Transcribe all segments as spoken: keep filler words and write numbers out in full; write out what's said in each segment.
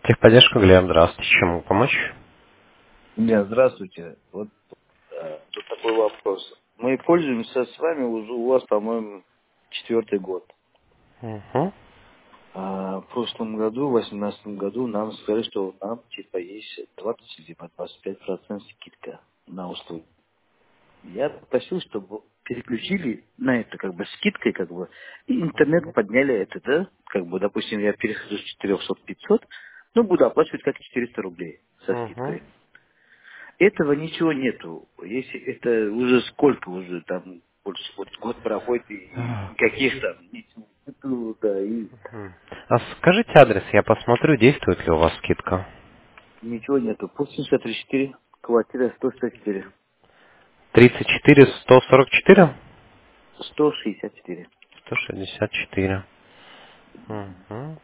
Техподдержка, Глеб, здравствуйте. Чем могу помочь? Нет, здравствуйте. Вот э, тут такой вопрос. Мы пользуемся с вами уже у вас, по-моему, четвертый год. Угу. А в прошлом году, в восемнадцатом году, нам сказали, что нам типа есть двадцать либо двадцать пять процентов скидка на услуги. Я попросил, чтобы переключили на это как бы скидкой, как бы, и интернет подняли это, да? Как бы, допустим, я перехожу с четырехсот пятьсот, ну, буду оплачивать как четыреста рублей со Угу. скидкой. Этого ничего нету. Если это уже сколько уже там больше вот год проходит и Так. никаких там ничего нету, да, и Мгм. А скажите адрес, я посмотрю, действует ли у вас скидка. ничего нету. Пусть семьдесят четыре, квартира сто шестьдесят четыре. тридцать четыре сто сорок четыре? сто шестьдесят четыре. сто шестьдесят четыре. Угу.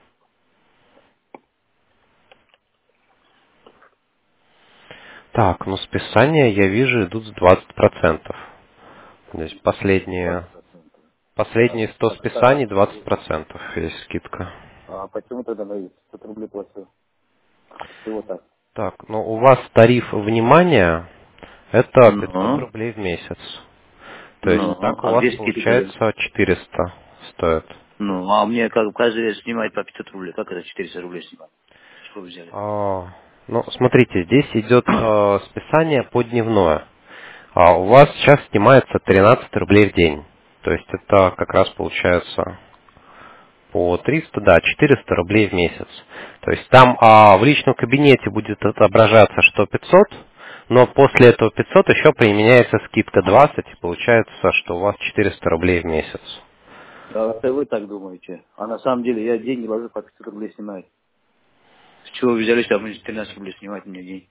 Так, ну списания я вижу идут с двадцать процентов. То есть последние, двадцать процентов. А, последние сто так, так, списаний двадцать процентов есть скидка. а почему тогда на пятьсот рублей плачу? Всего так. Так, ну у вас тариф внимания это пятьсот Ну, рублей в месяц. То есть ну, так у а вас где скидка? получается четыреста стоит. Ну, а мне как каждый раз снимать по пятьсот рублей. Как это четыреста рублей снимать? Что вы взяли? А, ну, смотрите, здесь идет э, списание по дневное. А у вас сейчас снимается тринадцать рублей в день. То есть это как раз получается по триста, да, четыреста рублей в месяц. То есть там а, в личном кабинете будет отображаться, что пятьсот, но после этого пятьсот еще применяется скидка двадцать, и получается, что у вас четыреста рублей в месяц. А это вы так думаете. А на самом деле я деньги ложу по пятьсот рублей снимать. С чего вы взяли, что мне тринадцать рублей снимать мне день?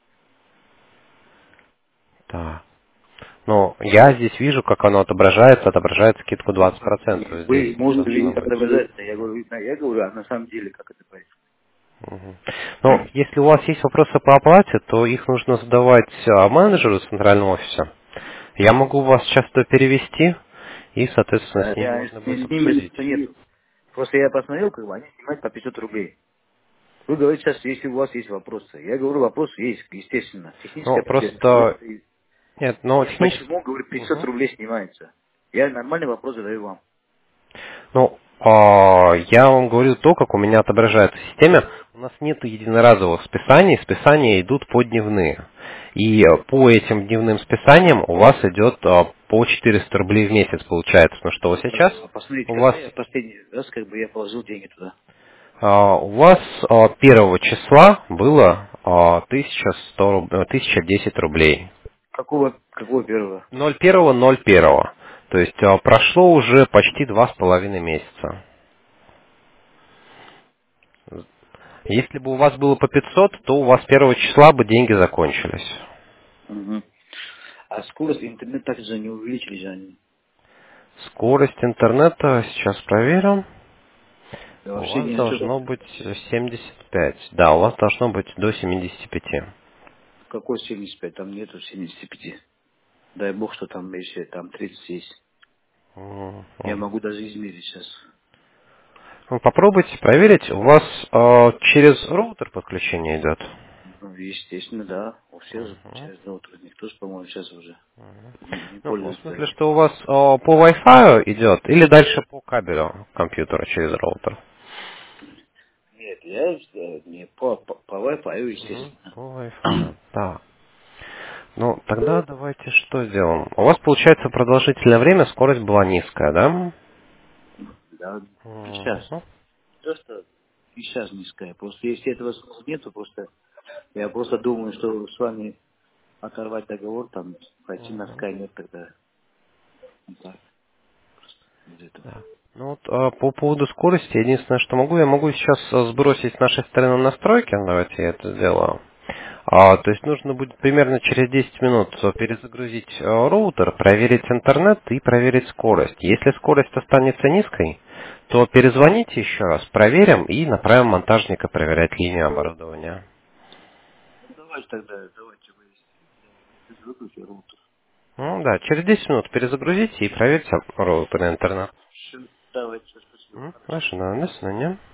Да. Ну, я здесь вижу, как оно отображается, отображает скидку двадцать процентов. И Здесь вы можете должно видеть, как быть. отображается. Я говорю, да, я говорю, а на самом деле как это происходит? Мгм. Ну, если у вас есть вопросы по оплате, то их нужно задавать а, менеджеру центрального офиса. Я могу вас сейчас туда перевести, и, соответственно, Да, с ними я можно с, будет с ними обсудить. что нет. Просто я посмотрел, как бы они снимают по пятьсот рублей. Вы говорите сейчас, если у вас есть вопросы. Я говорю, вопросы есть, естественно. Ну, Техническая проблема. просто, Просто есть. нет, ну, технически, Почему, говорю, пятьсот Мгм. рублей снимается? Я нормальный вопрос задаю вам. ну, а, я вам говорю то, как у меня отображается в системе. У нас нет единоразовых списаний, списания идут по дневные. И э, по этим дневным списаниям у вас идет а, по четыреста рублей в месяц получается. Ну что, вот сейчас А посмотрите, у вас когда я последний раз как бы я положил деньги туда? А, У вас а, первого числа было а, тысяча сто руб- э, тысяча десять рублей. Какого, какого первого? Ноль первого, ноль первого. То есть а, прошло уже почти два с половиной месяца. Если бы у вас было по пятьсот, то у вас первого числа бы деньги закончились. Мгм. А скорость интернета также не увеличили же они. Скорость интернета, сейчас проверим. Да У вообще вас ни о чем. должно быть семьдесят пять. Да, у вас должно быть до семидесяти пяти. Какой семьдесят пять? Там нету семидесяти пяти. Дай бог, что там еще там тридцать есть. Я Мгм. могу даже измерить сейчас. Ну, попробуйте проверить. У вас а, через роутер подключение идет? Ну, естественно, да. У всех же Мгм. через роутер. Никто же, по-моему, сейчас уже не, не Ну, в пользуется смысле, этим. что у вас о, по Wi-Fi идет или дальше по кабелю компьютера через роутер? Нет, я э, не по, по, по Wi-Fi, Мгм. естественно. По Wi-Fi. Да. Ну, тогда давайте что сделаем? У вас, получается, продолжительное время скорость была низкая, да? Да, и сейчас. Мгм. Просто и сейчас низкая. Просто если этого смысла нету, просто я просто думаю, что с вами оторвать договор, там, пойти на Мгм. Skynet тогда. Вот так, из этого. Да. Ну вот а, по поводу скорости, единственное, что могу, я могу сейчас а, сбросить с нашей стороны настройки, давайте я это сделаю. А, то есть нужно будет примерно через десять минут а, перезагрузить а, роутер, проверить интернет и проверить скорость. Если скорость останется низкой, то перезвоните еще раз, проверим и направим монтажника проверять линию оборудования. Ну, давайте тогда, давайте вы выключите роутер. Ну да, через десять минут перезагрузите и проверьте роутер и интернет. Все, давайте, спасибо, М, хорошо. Хорошо, да, до свидания.